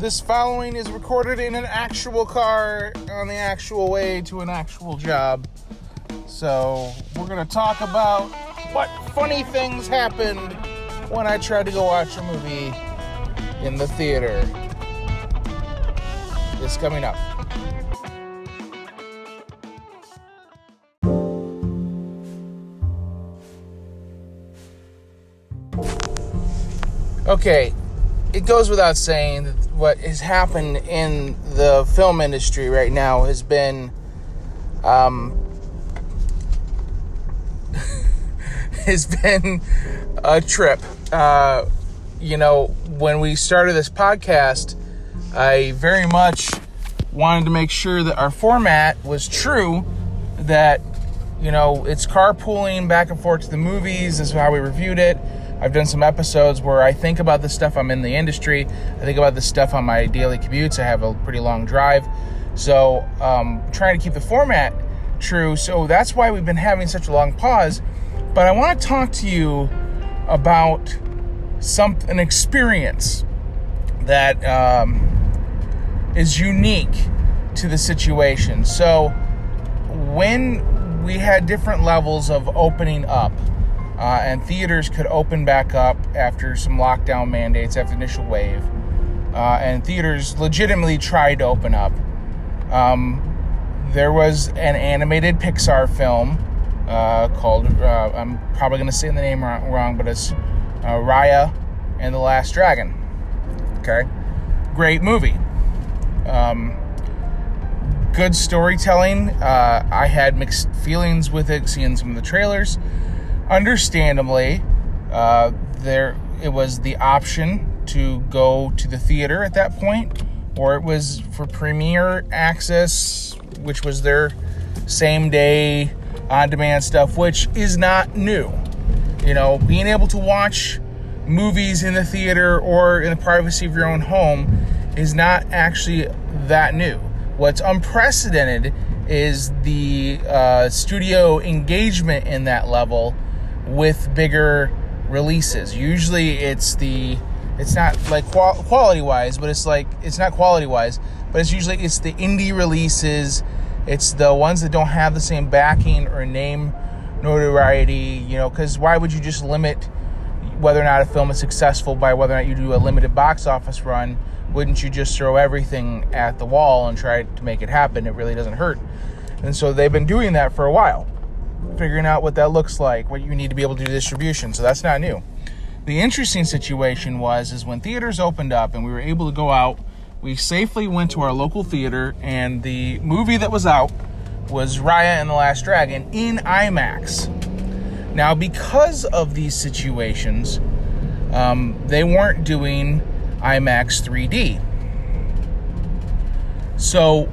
This following is recorded in an actual car on the actual way to an actual job. So we're going to talk about what funny things happened when I tried to go watch a movie in the theater. It's coming up. Okay, it goes without saying that what has happened in the film industry right now has been a trip. When we started this podcast, I very much wanted to make sure that our format was true, that, it's carpooling back and forth to the movies. This is how we reviewed it. I've done some episodes where I think about the stuff I'm in the industry. I think about the stuff on my daily commutes. I have a pretty long drive. So trying to keep the format true. So that's why we've been having such a long pause. But I want to talk to you about an experience that is unique to the situation. So when we had different levels of opening up, and theaters could open back up after some lockdown mandates, after the initial wave, and theaters legitimately tried to open up. There was an animated Pixar film called, I'm probably going to say the name wrong, but it's Raya and the Last Dragon. Okay? Great movie. Good storytelling. I had mixed feelings with it, seeing some of the trailers. Understandably, it was the option to go to the theater at that point, or it was for premiere access, which was their same day on-demand stuff, which is not new. Being able to watch movies in the theater or in the privacy of your own home is not actually that new. What's unprecedented is the studio engagement in that level with bigger releases. Usually it's not like quality-wise, but it's not quality-wise, but it's usually the indie releases. It's the ones that don't have the same backing or name notoriety, because why would you just limit whether or not a film is successful by whether or not you do a limited box office run? Wouldn't you just throw everything at the wall and try to make it happen? It really doesn't hurt. And so they've been doing that for a while, figuring out what that looks like, what you need to be able to do distribution. So that's not new. The interesting situation is when theaters opened up and we were able to go out, we safely went to our local theater, and the movie that was out was Raya and the Last Dragon in IMAX. Now, because of these situations, they weren't doing IMAX 3D. So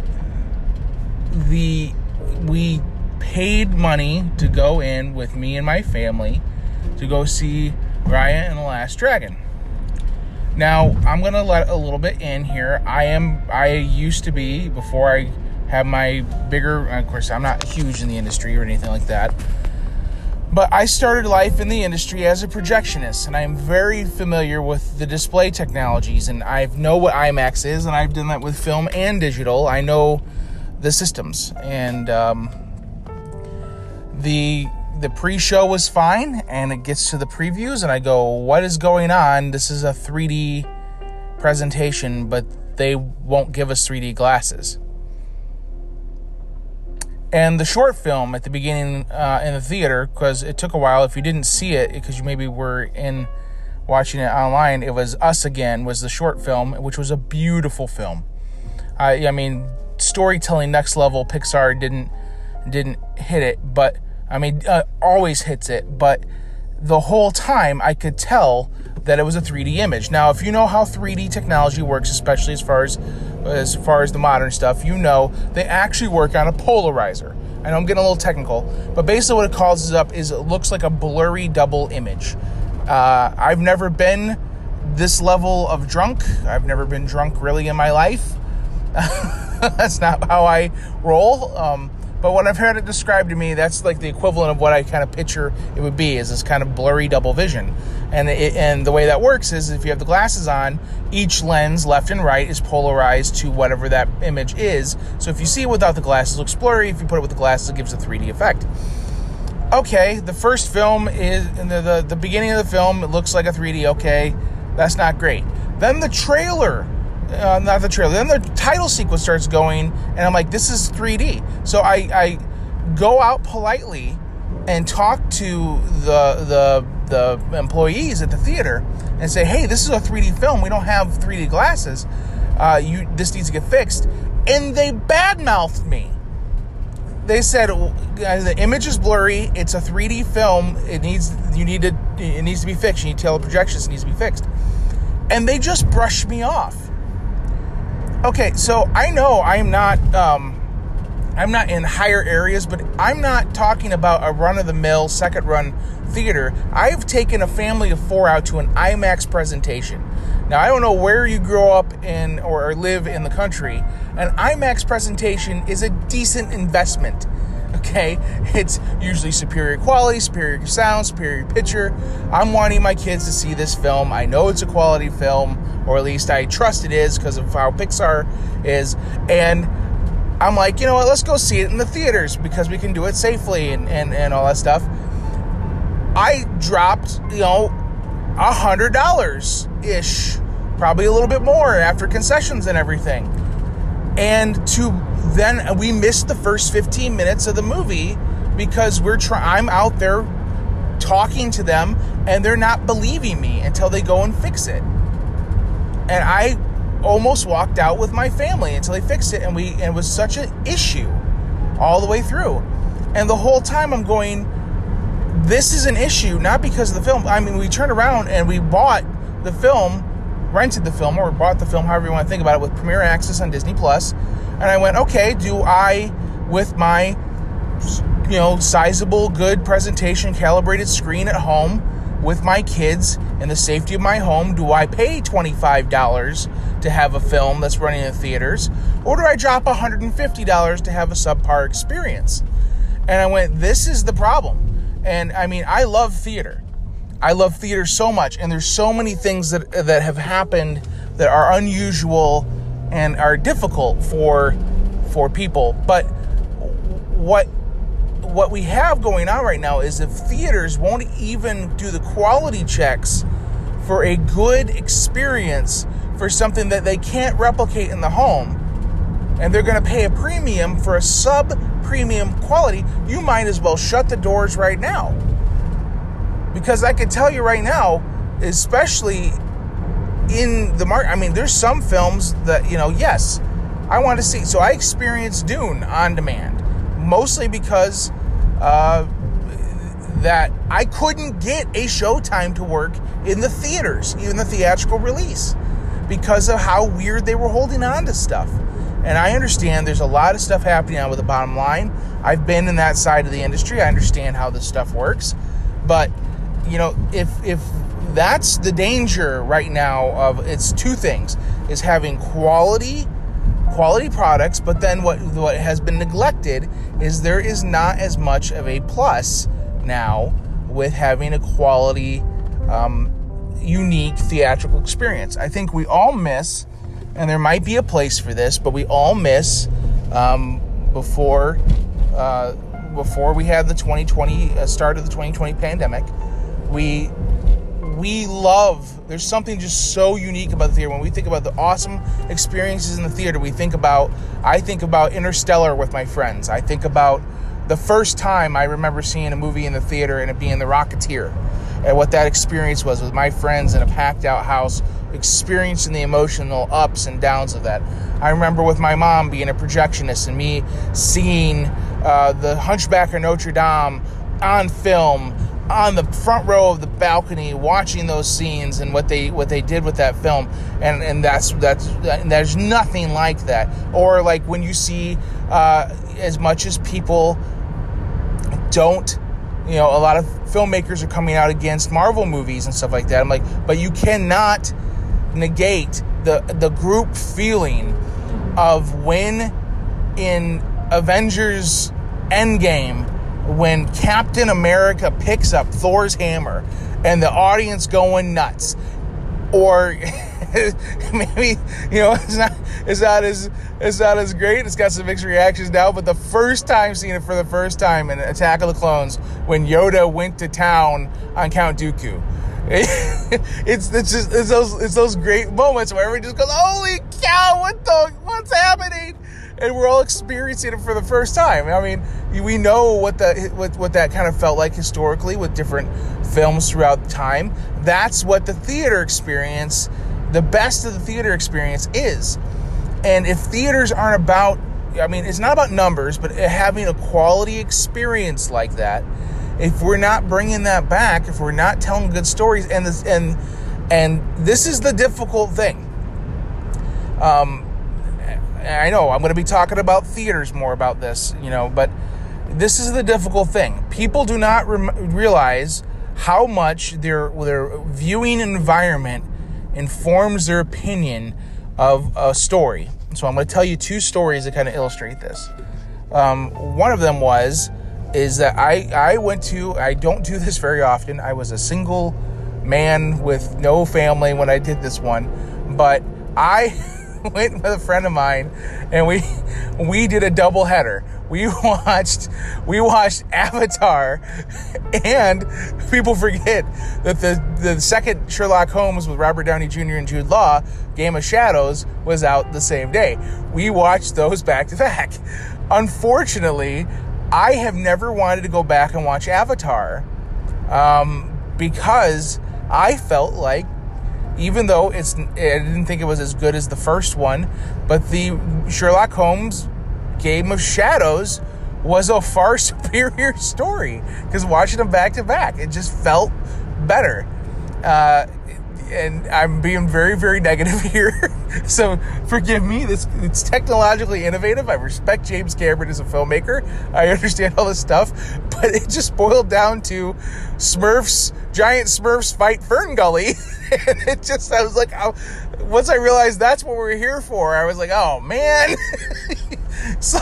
we paid money to go in with me and my family to go see Raya and the Last Dragon. Now, I'm going to let a little bit in here. I used to be, before I had my bigger, of course, I'm not huge in the industry or anything like that, but I started life in the industry as a projectionist, and I'm very familiar with the display technologies, and I know what IMAX is, and I've done that with film and digital. I know the systems, and the pre-show was fine, and it gets to the previews, and I go, what is going on? This is a 3D presentation, but they won't give us 3D glasses. And the short film at the beginning in the theater, because it took a while, if you didn't see it, because you maybe were watching it online, it was Us Again, was the short film, which was a beautiful film. Storytelling next level. Pixar didn't hit it, but always hits it, but the whole time I could tell that it was a 3D image. Now, if you know how 3D technology works, especially as far as the modern stuff, they actually work on a polarizer. I know I'm getting a little technical, but basically what it causes up is it looks like a blurry double image. I've never been this level of drunk. I've never been drunk really in my life. That's not how I roll. But what I've had it described to me, that's like the equivalent of what I kind of picture it would be, is this kind of blurry double vision. And the way that works is if you have the glasses on, each lens, left and right, is polarized to whatever that image is. So if you see it without the glasses, it looks blurry. If you put it with the glasses, it gives a 3D effect. Okay, the first film is, in the beginning of the film, it looks like a 3D. Okay, that's not great. Then the trailer, then the title sequence starts going, and I'm like, this is 3D. So I go out politely and talk to the employees at the theater and say, hey, this is a 3D film. We don't have 3D glasses. This needs to get fixed. And they badmouthed me. They said, the image is blurry. It's a 3D film. It needs to be fixed. You need teleprojections. It needs to be fixed. And they just brushed me off. Okay, so I know I'm not in higher areas, but I'm not talking about a run-of-the-mill second-run theater. I've taken a family of 4 out to an IMAX presentation. Now, I don't know where you grow up in or live in the country. An IMAX presentation is a decent investment, okay? It's usually superior quality, superior sound, superior picture. I'm wanting my kids to see this film. I know it's a quality film, or at least I trust it is because of how Pixar is. And I'm like, you know what, let's go see it in the theaters because we can do it safely and all that stuff. I dropped, $100-ish, probably a little bit more after concessions and everything. And then we missed the first 15 minutes of the movie because I'm out there talking to them and they're not believing me until they go and fix it. And I almost walked out with my family until they fixed it, and it was such an issue all the way through. And the whole time I'm going, this is an issue, not because of the film. I mean, we turned around and we bought the film, rented the film, or bought the film, however you want to think about it, with Premier Access on Disney Plus. And I went, okay, do I, with my, sizable, good presentation, calibrated screen at home, with my kids in the safety of my home, do I pay $25 to have a film that's running in theaters, or do I drop $150 to have a subpar experience? And I went, this is the problem. And I mean, I love theater. I love theater so much, and there's so many things that have happened that are unusual and are difficult for people. But what we have going on right now is if theaters won't even do the quality checks for a good experience for something that they can't replicate in the home, and they're going to pay a premium for a sub-premium quality, you might as well shut the doors right now. Because I can tell you right now, especially in the market, I mean, there's some films that, yes, I want to see. So I experienced Dune on demand, mostly because that I couldn't get a showtime to work in the theaters, even the theatrical release, because of how weird they were holding on to stuff. And I understand there's a lot of stuff happening now with the bottom line. I've been in that side of the industry. I understand how this stuff works. But, if that's the danger right now of, it's two things, is having quality products, but then what has been neglected is there is not as much of a plus now with having a quality, unique theatrical experience. I think we all miss, and there might be a place for this, but we all miss before we had the 2020 start of the 2020 pandemic. We love, there's something just so unique about the theater. When we think about the awesome experiences in the theater, I think about Interstellar with my friends. I think about the first time I remember seeing a movie in the theater and it being The Rocketeer, and what that experience was with my friends in a packed out house, experiencing the emotional ups and downs of that. I remember with my mom being a projectionist and me seeing the Hunchback of Notre Dame on film, on the front row of the balcony, watching those scenes and what they did with that film, and there's nothing like that. Or like when you see, as much as people don't, a lot of filmmakers are coming out against Marvel movies and stuff like that. I'm like, but you cannot negate the group feeling of when in Avengers Endgame, when Captain America picks up Thor's hammer and the audience going nuts. Or maybe, it's not as great. It's got some mixed reactions now, but the first time seeing it for the first time in Attack of the Clones, when Yoda went to town on Count Dooku, it's those great moments where everybody just goes, "Holy cow! What's happening?" And we're all experiencing it for the first time. I mean, we know what that kind of felt like historically with different films throughout time. That's what the theater experience, the best of the theater experience is. And if theaters aren't about, it's not about numbers, but having a quality experience like that, if we're not bringing that back, if we're not telling good stories, and this is the difficult thing. I know I'm going to be talking about theaters more about this, but this is the difficult thing. People do not realize how much their viewing environment informs their opinion of a story. So I'm going to tell you two stories that kind of illustrate this. One of them is that I don't do this very often. I was a single man with no family when I did this one, but I went with a friend of mine, and we did a double header. We watched Avatar, and people forget that the second Sherlock Holmes with Robert Downey Jr. and Jude Law, Game of Shadows, was out the same day. We watched those back to back. Unfortunately, I have never wanted to go back and watch Avatar, because I felt like, even though I didn't think it was as good as the first one, but the Sherlock Holmes Game of Shadows was a far superior story, because watching them back to back, it just felt better. And I'm being very, very negative here, so forgive me. It's technologically innovative. I respect James Cameron as a filmmaker. I understand all this stuff, but it just boiled down to giant Smurfs fight Fern Gully. And I was like, once I realized that's what we're here for, I was like, oh man. So,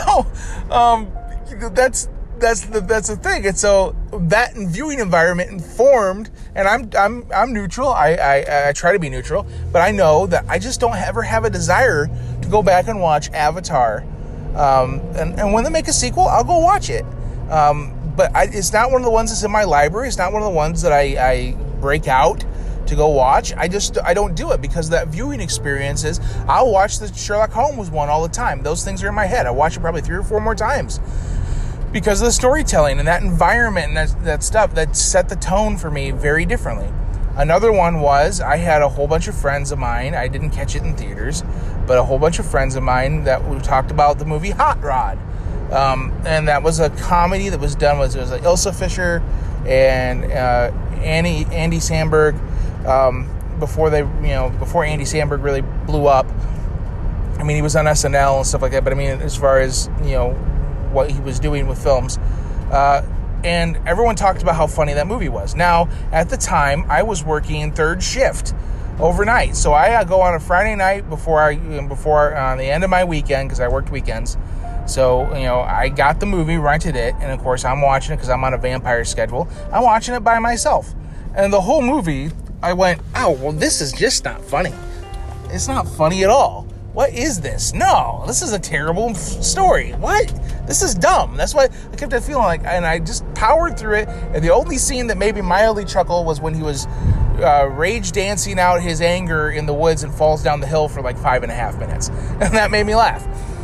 that's the thing. And so that viewing environment informed, and I'm neutral. I try to be neutral, but I know that I just don't ever have a desire to go back and watch Avatar. And when they make a sequel, I'll go watch it. But it's not one of the ones that's in my library. It's not one of the ones that I break out to go watch. I don't do it because that viewing experience is, I'll watch the Sherlock Holmes one all the time. Those things are in my head. I watch it probably 3 or 4 more times because of the storytelling and that environment and that stuff that set the tone for me very differently. Another one was, I had a whole bunch of friends of mine. I didn't catch it in theaters, but a whole bunch of friends of mine that we talked about the movie Hot Rod. And that was a comedy that was done with, it was like Ilsa Fisher and Andy Samberg, before Andy Samberg really blew up. I mean, he was on SNL and stuff like that, but I mean, as far as, what he was doing with films, and everyone talked about how funny that movie was. Now, at the time, I was working third shift overnight, so I go on a Friday night before on the end of my weekend, because I worked weekends. So, I got the movie, rented it, and of course I'm watching it because I'm on a vampire schedule. I'm watching it by myself. And the whole movie, I went, oh, well, this is just not funny. It's not funny at all. What is this? No, this is a terrible story. What? This is dumb. That's what I kept feeling like, and I just powered through it. And the only scene that made me mildly chuckle was when he was rage dancing out his anger in the woods and falls down the hill for like 5.5 minutes. And that made me laugh.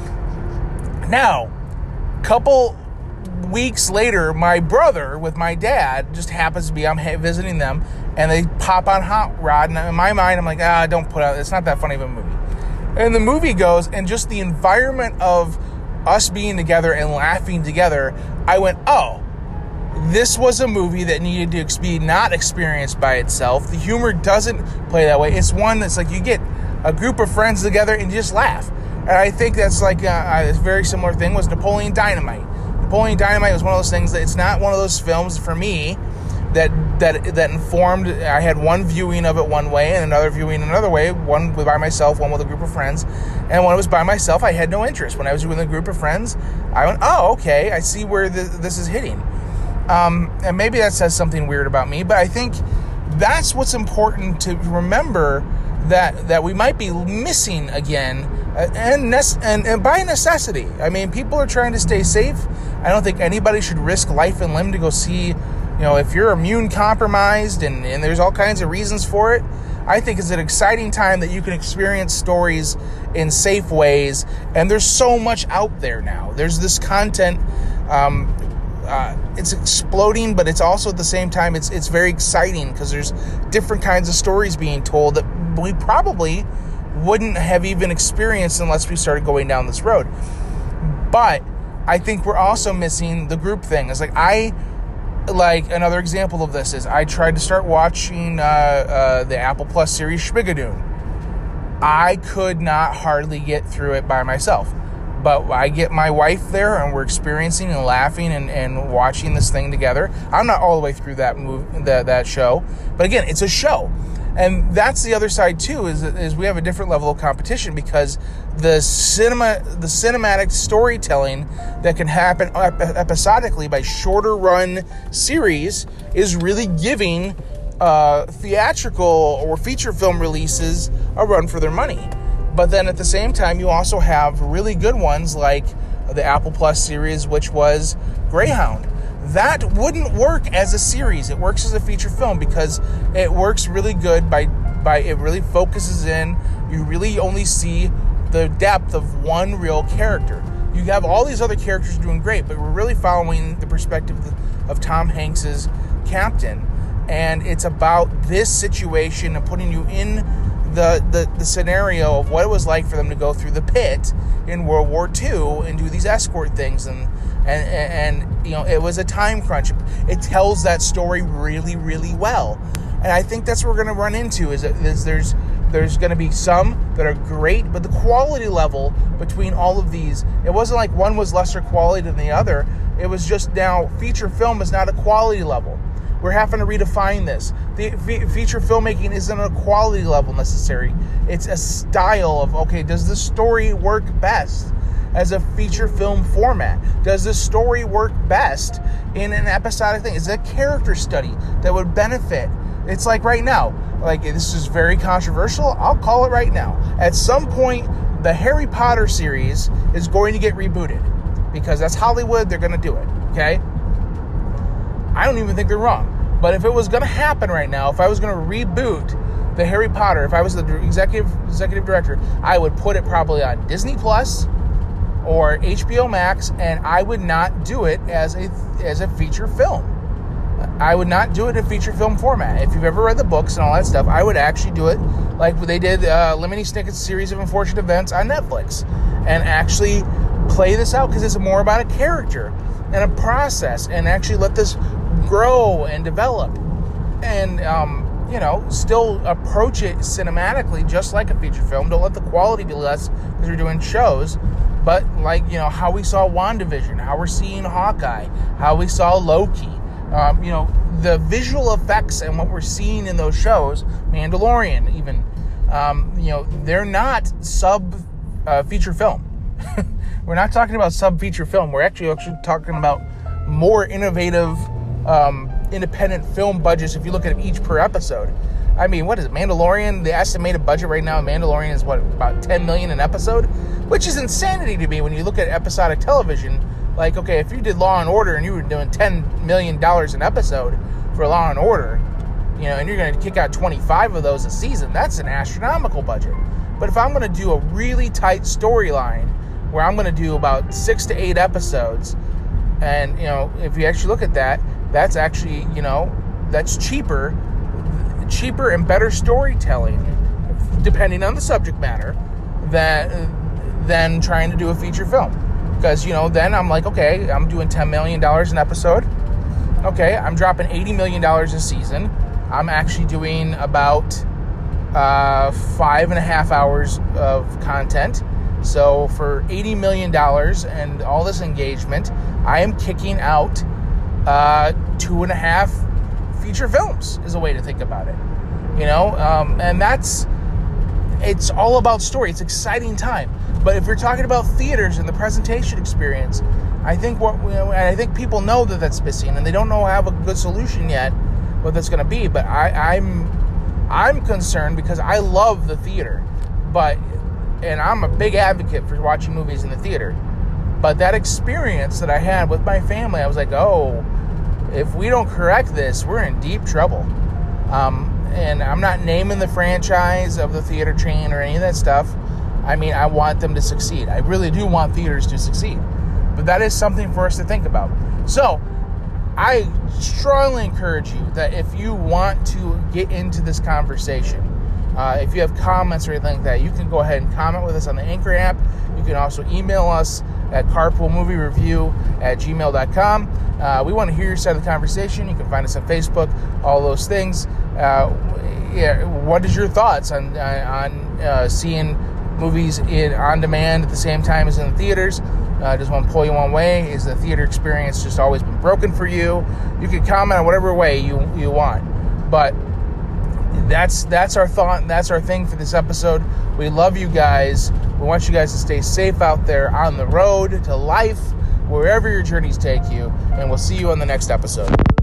Now, couple weeks later, my brother with my dad just happens to be, I'm visiting them, and they pop on Hot Rod, and in my mind, I'm like, don't put out, it's not that funny of a movie. And the movie goes, and just the environment of us being together and laughing together, I went, oh, this was a movie that needed to be not experienced by itself. The humor doesn't play that way. It's one that's like, you get a group of friends together and you just laugh. And I think that's like a very similar thing was Napoleon Dynamite. Napoleon Dynamite was one of those things that it's not one of those films for me that informed. I had one viewing of it one way and another viewing another way, one by myself, one with a group of friends. And when it was by myself, I had no interest. When I was with a group of friends, I went, oh, okay, I see where this is hitting. And maybe that says something weird about me, but I think that's what's important to remember, that we might be missing again, and by necessity. I mean, people are trying to stay safe. I don't think anybody should risk life and limb to go see, if you're immune compromised, and there's all kinds of reasons for it. I think it's an exciting time that you can experience stories in safe ways, and there's so much out there now. There's this content, it's exploding, but it's also at the same time, it's very exciting because there's different kinds of stories being told that we probably wouldn't have even experienced unless we started going down this road. But I think we're also missing the group thing. It's like another example of this is I tried to start watching the Apple Plus series Schmigadoon. I could not hardly get through it by myself. But I get my wife there, and we're experiencing and laughing and watching this thing together. I'm not all the way through that show, but again, it's a show, and that's the other side too. Is we have a different level of competition because the cinematic storytelling that can happen episodically by shorter run series is really giving theatrical or feature film releases a run for their money. But then at the same time, you also have really good ones like the Apple Plus series, which was Greyhound. That wouldn't work as a series. It works as a feature film because it works really good by it really focuses in. You really only see the depth of one real character. You have all these other characters doing great, but we're really following the perspective of Tom Hanks's captain. And it's about this situation and putting you in the scenario of what it was like for them to go through the pit in World War II and do these escort things, and it was a time crunch. It tells that story really, really well, and I think that's what we're going to run into. Is there's going to be some that are great, but the quality level between all of these, it wasn't like one was lesser quality than the other. It was just now feature film is not a quality level. We're having to redefine this. The feature filmmaking isn't a quality level necessary. It's a style of, okay, does this story work best as a feature film format? Does this story work best in an episodic thing? Is it a character study that would benefit? It's like right now, like this is very controversial. I'll call it right now. At some point, the Harry Potter series is going to get rebooted because that's Hollywood. They're going to do it, okay? I don't even think they're wrong. But if it was going to happen right now, if I was going to reboot the Harry Potter, if I was the executive director, I would put it probably on Disney Plus or HBO Max, and I would not do it as a feature film. I would not do it in feature film format. If you've ever read the books and all that stuff, I would actually do it like they did Lemony Snicket's series of unfortunate events on Netflix, and actually play this out because it's more about a character and a process, and actually let this grow and develop, and still approach it cinematically just like a feature film. Don't let the quality be less because we're doing shows, but how we saw WandaVision, how we're seeing Hawkeye, how we saw Loki, the visual effects and what we're seeing in those shows, Mandalorian even, they're not sub feature film. We're not talking about sub-feature film. We're actually talking about more innovative, independent film budgets if you look at each per episode. I mean, what is it? Mandalorian, the estimated budget right now in Mandalorian is about $10 million an episode? Which is insanity to me when you look at episodic television. Like, okay, if you did Law & Order and you were doing $10 million an episode for Law & Order, and you're going to kick out 25 of those a season, that's an astronomical budget. But if I'm going to do a really tight storyline, where I'm going to do about 6 to 8 episodes, and if you actually look at that, that's actually that's cheaper and better storytelling, depending on the subject matter, than trying to do a feature film. Because then I'm like, okay, I'm doing $10 million an episode. Okay, I'm dropping $80 million a season. I'm actually doing about 5.5 hours of content. So for $80 million and all this engagement, I am kicking out 2.5 feature films is a way to think about it. And it's all about story. It's an exciting time. But if you're talking about theaters and the presentation experience, I think people know that that's missing, and they don't have a good solution yet what that's going to be. But I'm concerned because I love the theater, and I'm a big advocate for watching movies in the theater. But that experience that I had with my family, I was like, oh, if we don't correct this, we're in deep trouble. And I'm not naming the franchise of the theater chain or any of that stuff. I mean, I want them to succeed. I really do want theaters to succeed. But that is something for us to think about. So, I strongly encourage you that if you want to get into this conversation, if you have comments or anything like that, you can go ahead and comment with us on the Anchor app. You can also email us at carpoolmoviereview@gmail.com. We want to hear your side of the conversation. You can find us on Facebook, all those things. What is your thoughts on seeing movies on demand at the same time as in the theaters? Just want to pull you one way. Is the theater experience just always been broken for you? You can comment on whatever way you want. But that's our thought, and that's our thing for this episode. We love you guys. We want you guys to stay safe out there on the road to life, wherever your journeys take you, and we'll see you on the next episode.